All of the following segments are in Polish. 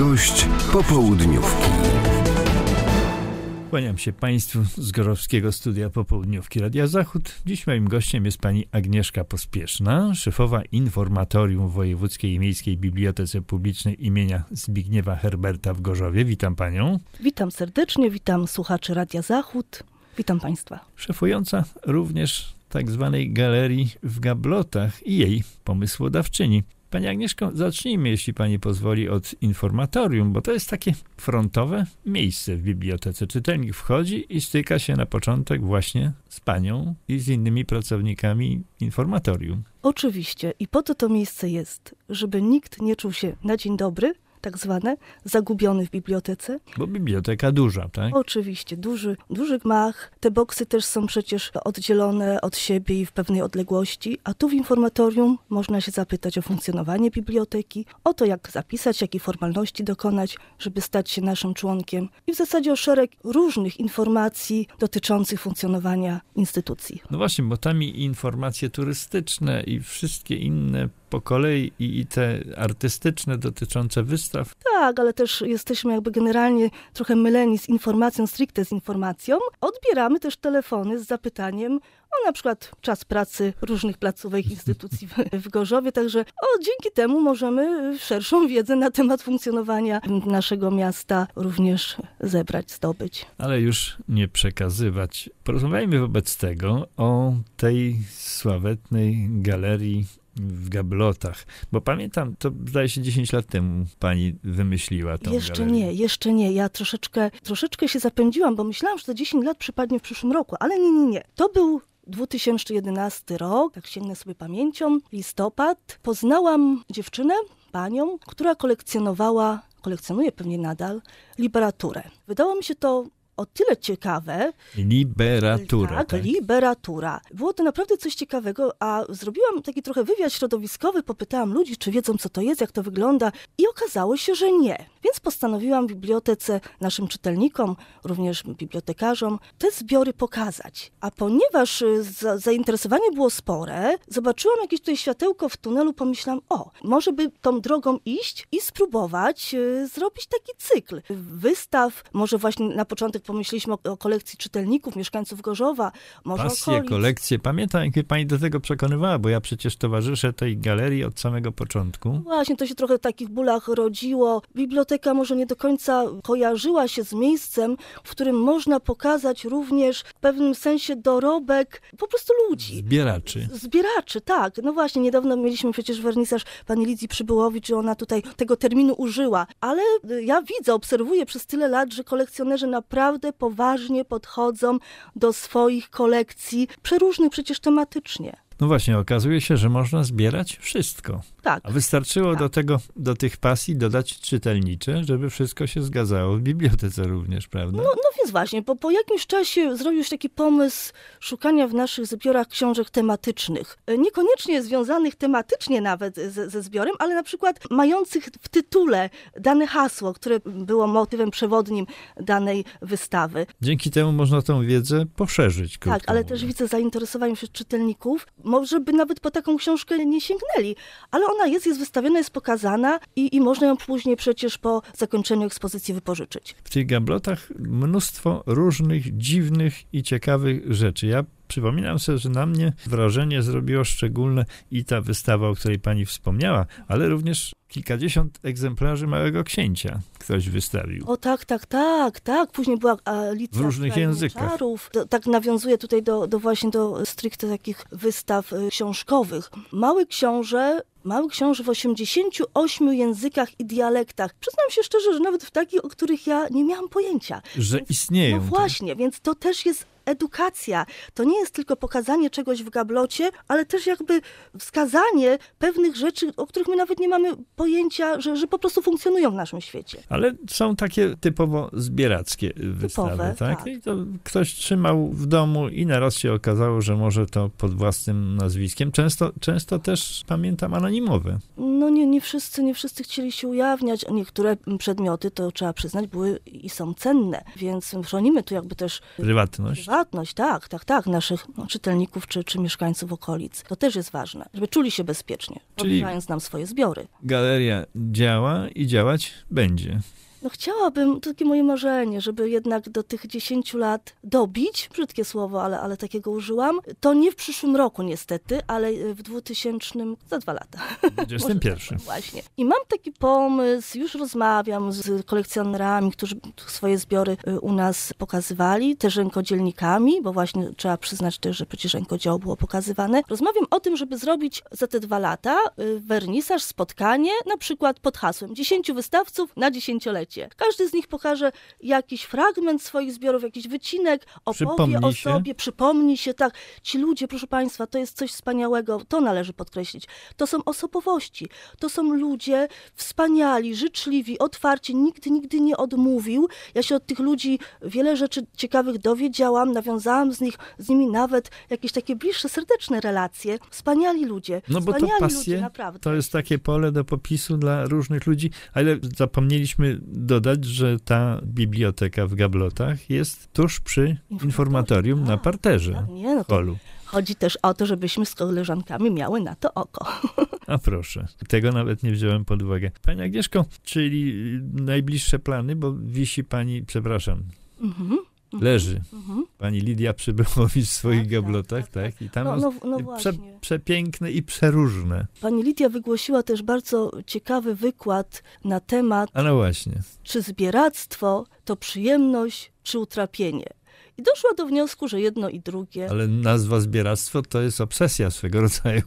Gość popołudniówki. Kłaniam się Państwu z Gorowskiego Studia Popołudniówki Radia Zachód. Dziś moim gościem jest pani Agnieszka Pospieszna, szefowa Informatorium w Wojewódzkiej i Miejskiej Bibliotece Publicznej imienia Zbigniewa Herberta w Gorzowie. Witam panią. Witam serdecznie, witam słuchaczy Radia Zachód, witam państwa. Szefująca również tak zwanej galerii w Gablotach i jej pomysłodawczyni. Pani Agnieszko, zacznijmy, jeśli pani pozwoli, od informatorium, bo to jest takie frontowe miejsce w bibliotece. Czytelnik wchodzi i styka się na początek właśnie z panią i z innymi pracownikami informatorium. Oczywiście i po to miejsce jest, żeby nikt nie czuł się na dzień dobry, tak zwane, zagubiony w bibliotece. Bo biblioteka duża, tak? Oczywiście, duży gmach. Te boksy też są przecież oddzielone od siebie i w pewnej odległości, a tu w informatorium można się zapytać o funkcjonowanie biblioteki, o to, jak zapisać, jakie formalności dokonać, żeby stać się naszym członkiem i w zasadzie o szereg różnych informacji dotyczących funkcjonowania instytucji. No właśnie, bo tam i informacje turystyczne i wszystkie inne po kolei i te artystyczne dotyczące wystaw. Tak, ale też jesteśmy jakby generalnie trochę myleni z informacją, stricte z informacją. Odbieramy też telefony z zapytaniem o na przykład czas pracy różnych placówek, instytucji w Gorzowie, także dzięki temu możemy szerszą wiedzę na temat funkcjonowania naszego miasta również zebrać, zdobyć. Ale już nie przekazywać. Porozmawiajmy wobec tego o tej sławetnej galerii w Gablotach, bo pamiętam, to zdaje się 10 lat temu pani wymyśliła tą galerię. Jeszcze nie. Ja troszeczkę się zapędziłam, bo myślałam, że to 10 lat przypadnie w przyszłym roku, ale nie. To był 2011 rok, tak sięgnę sobie pamięcią, listopad. Poznałam dziewczynę, panią, która kolekcjonuje pewnie nadal, literaturę. Wydało mi się to o tyle ciekawe. Liberatura. Tak, liberatura. Było to naprawdę coś ciekawego, a zrobiłam taki trochę wywiad środowiskowy, popytałam ludzi, czy wiedzą, co to jest, jak to wygląda i okazało się, że nie. Więc postanowiłam w bibliotece naszym czytelnikom, również bibliotekarzom, te zbiory pokazać. A ponieważ zainteresowanie było spore, zobaczyłam jakieś tutaj światełko w tunelu, pomyślałam, może by tą drogą iść i spróbować zrobić taki cykl wystaw, może właśnie na początek pomyśleliśmy o kolekcji czytelników, mieszkańców Gorzowa, może pasje, kolekcje. Pamiętam, jak mnie pani do tego przekonywała, bo ja przecież towarzyszę tej galerii od samego początku. Właśnie, to się trochę w takich bólach rodziło. Biblioteka może nie do końca kojarzyła się z miejscem, w którym można pokazać również w pewnym sensie dorobek po prostu ludzi. Zbieraczy, tak. No właśnie, niedawno mieliśmy przecież wernisaż pani Lidii Przybyłowicz i ona tutaj tego terminu użyła. Ale ja obserwuję przez tyle lat, że kolekcjonerzy naprawdę poważnie podchodzą do swoich kolekcji, przeróżnych przecież tematycznie. No właśnie, okazuje się, że można zbierać wszystko. Tak. A wystarczyło do tych pasji dodać czytelnicze, żeby wszystko się zgadzało w bibliotece również, prawda? No więc właśnie, po jakimś czasie zrobił się taki pomysł szukania w naszych zbiorach książek tematycznych. Niekoniecznie związanych tematycznie nawet ze zbiorem, ale na przykład mających w tytule dane hasło, które było motywem przewodnim danej wystawy. Dzięki temu można tę wiedzę poszerzyć. Tak, ale też widzę zainteresowanie wśród czytelników. Może by nawet po taką książkę nie sięgnęli, ale ona jest wystawiona, jest pokazana i można ją później przecież po zakończeniu ekspozycji wypożyczyć. W tych gablotach mnóstwo różnych dziwnych i ciekawych rzeczy. Ja przypominam sobie, że na mnie wrażenie zrobiło szczególne i ta wystawa, o której pani wspomniała, ale również kilkadziesiąt egzemplarzy Małego Księcia ktoś wystawił. O tak. Później była Alicja w różnych językach. Czarów. Tak nawiązuje tutaj właśnie do stricte takich wystaw książkowych. Mały książę w 88 językach i dialektach. Przyznam się szczerze, że nawet w takich, o których ja nie miałam pojęcia. Że istnieją. No właśnie, więc to też jest edukacja. To nie jest tylko pokazanie czegoś w gablocie, ale też jakby wskazanie pewnych rzeczy, o których my nawet nie mamy pojęcia, że po prostu funkcjonują w naszym świecie. Ale są takie typowo zbierackie wystawy, tak? I to ktoś trzymał w domu i naraz się okazało, że może to pod własnym nazwiskiem. Często też, pamiętam, anonimowe. No nie wszyscy chcieli się ujawniać. Niektóre przedmioty, to trzeba przyznać, były i są cenne, więc chronimy tu jakby też prywatność. prywatność, tak, naszych czytelników czy mieszkańców okolic. To też jest ważne, żeby czuli się bezpiecznie, odbierając nam swoje zbiory. Galeria działa i działać będzie. No chciałabym, to takie moje marzenie, żeby jednak do tych 10 lat dobić, brzydkie słowo, ale takiego użyłam. To nie w przyszłym roku niestety, ale w 2000, za 2 lata. 21. Właśnie. I mam taki pomysł, już rozmawiam z kolekcjonerami, którzy swoje zbiory u nas pokazywali, też rękodzielnikami, bo właśnie trzeba przyznać też, że przecież rękodzieło było pokazywane. Rozmawiam o tym, żeby zrobić za te 2 lata wernisaż, spotkanie, na przykład pod hasłem 10 wystawców na 10-lecie. Każdy z nich pokaże jakiś fragment swoich zbiorów, jakiś wycinek, opowie o sobie, przypomni się, tak. Ci ludzie, proszę Państwa, to jest coś wspaniałego, to należy podkreślić. To są osobowości, to są ludzie wspaniali, życzliwi, otwarci, nikt nigdy nie odmówił. Ja się od tych ludzi wiele rzeczy ciekawych dowiedziałam, nawiązałam z nimi nawet jakieś takie bliższe, serdeczne relacje. Wspaniali ludzie, no bo to pasje, naprawdę. To jest takie pole do popisu dla różnych ludzi, ale zapomnieliśmy dodać, że ta biblioteka w Gablotach jest tuż przy informatorium na parterze w holu. Chodzi też o to, żebyśmy z koleżankami miały na to oko. A proszę, tego nawet nie wziąłem pod uwagę. Pani Agnieszko, czyli najbliższe plany, bo wisi pani, przepraszam, leży pani Lidia Przybyłowicz w swoich gablotach, tak? I tam przepiękne i przeróżne. Pani Lidia wygłosiła też bardzo ciekawy wykład na temat, a no właśnie, czy zbieractwo to przyjemność, czy utrapienie. I doszła do wniosku, że jedno i drugie. Ale nazwa zbieractwo to jest obsesja swego rodzaju.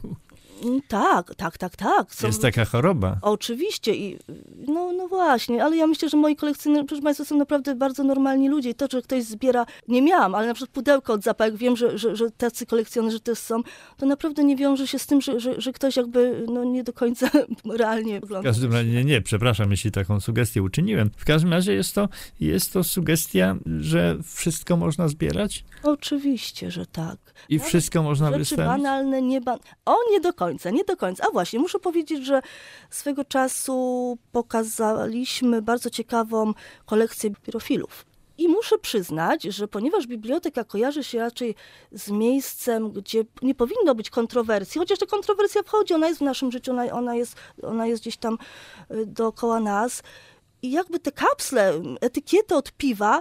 Tak. Jest taka choroba. Oczywiście i no właśnie, ale ja myślę, że moi kolekcjonerzy, proszę Państwa, są naprawdę bardzo normalni ludzie i to, że ktoś zbiera, nie miałam, ale na przykład pudełko od zapałek, wiem, że tacy kolekcjonerzy też są, to naprawdę nie wiąże się z tym, że ktoś jakby nie do końca realnie wygląda. W każdym razie nie, przepraszam, jeśli taką sugestię uczyniłem. W każdym razie jest to sugestia, że wszystko można zbierać? Oczywiście, że tak. I wszystko można wystawić? Rzeczy banalne, nie do końca. A właśnie, muszę powiedzieć, że swego czasu pokazaliśmy bardzo ciekawą kolekcję pirofilów. I muszę przyznać, że ponieważ biblioteka kojarzy się raczej z miejscem, gdzie nie powinno być kontrowersji, chociaż ta kontrowersja wchodzi, ona jest w naszym życiu, ona jest gdzieś tam dookoła nas. I jakby te kapsle, etykiety od piwa,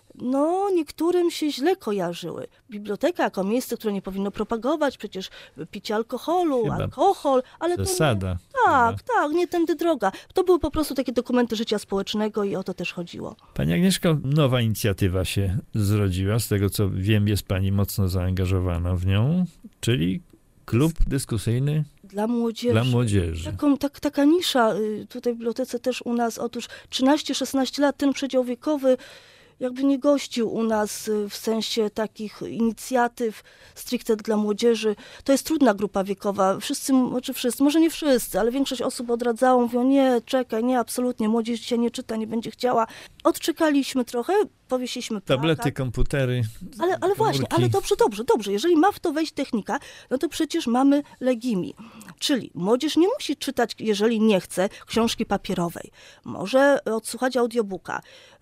niektórym się źle kojarzyły. Biblioteka jako miejsce, które nie powinno propagować przecież picia alkoholu, alkohol, ale zasada. To nie tędy droga. To były po prostu takie dokumenty życia społecznego i o to też chodziło. Pani Agnieszko, nowa inicjatywa się zrodziła, z tego co wiem, jest pani mocno zaangażowana w nią, czyli klub dyskusyjny dla młodzieży. Taka nisza tutaj w bibliotece też u nas, otóż 13-16 lat, ten przedział wiekowy jakby nie gościł u nas w sensie takich inicjatyw stricte dla młodzieży. To jest trudna grupa wiekowa. Wszyscy, może nie wszyscy, ale większość osób odradzało, mówią, nie, czekaj, nie, absolutnie, młodzież dzisiaj nie czyta, nie będzie chciała. Odczekaliśmy trochę, powiesiliśmy tablety, komputery. Ale właśnie, ale dobrze. Jeżeli ma w to wejść technika, to przecież mamy Legimi. Czyli młodzież nie musi czytać, jeżeli nie chce, książki papierowej. Może odsłuchać audiobooka.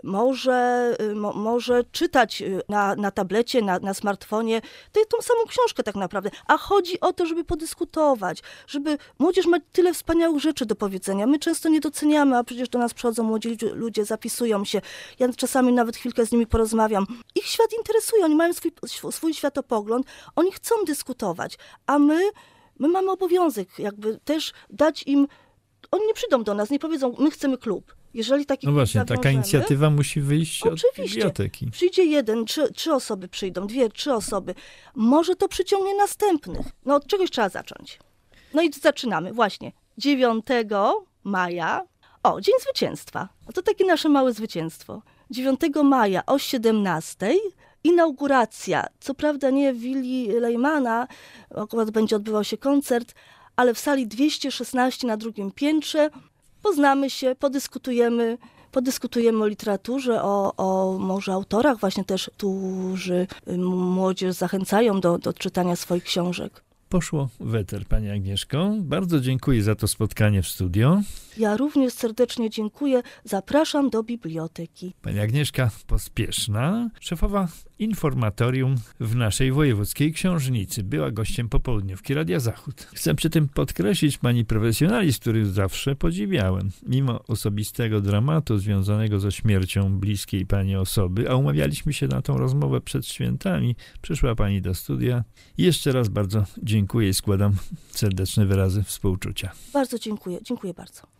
Może czytać na tablecie, na smartfonie tą samą książkę tak naprawdę. A chodzi o to, żeby podyskutować, żeby młodzież ma tyle wspaniałych rzeczy do powiedzenia. My często nie doceniamy, a przecież do nas przychodzą młodzi ludzie, zapisują się. Ja czasami nawet chwilkę z nimi porozmawiam. Ich świat interesuje, oni mają swój światopogląd, oni chcą dyskutować, a my mamy obowiązek jakby też dać im, oni nie przyjdą do nas, nie powiedzą, my chcemy klub. Jeżeli taki taka inicjatywa musi wyjść od biblioteki. Przyjdzie 1, 3 osoby przyjdą, 2, 3 osoby. Może to przyciągnie następnych. Od czegoś trzeba zacząć. I zaczynamy właśnie. 9 maja, Dzień Zwycięstwa. To takie nasze małe zwycięstwo. 9 maja o 17:00 inauguracja. Co prawda nie w willi Lejmana, akurat będzie odbywał się koncert, ale w sali 216 na 2. piętrze. Poznamy się, podyskutujemy o literaturze, o może autorach właśnie też, którzy młodzież zachęcają do czytania swoich książek. Poszło w eter, Pani Agnieszko. Bardzo dziękuję za to spotkanie w studio. Ja również serdecznie dziękuję. Zapraszam do biblioteki. Pani Agnieszka Pospieszna, szefowa informatorium w naszej wojewódzkiej książnicy. Była gościem popołudniówki Radia Zachód. Chcę przy tym podkreślić pani profesjonalizm, który zawsze podziwiałem. Mimo osobistego dramatu związanego ze śmiercią bliskiej pani osoby, a umawialiśmy się na tą rozmowę przed świętami, przyszła pani do studia i jeszcze raz bardzo dziękuję i składam serdeczne wyrazy współczucia. Bardzo dziękuję. Dziękuję bardzo.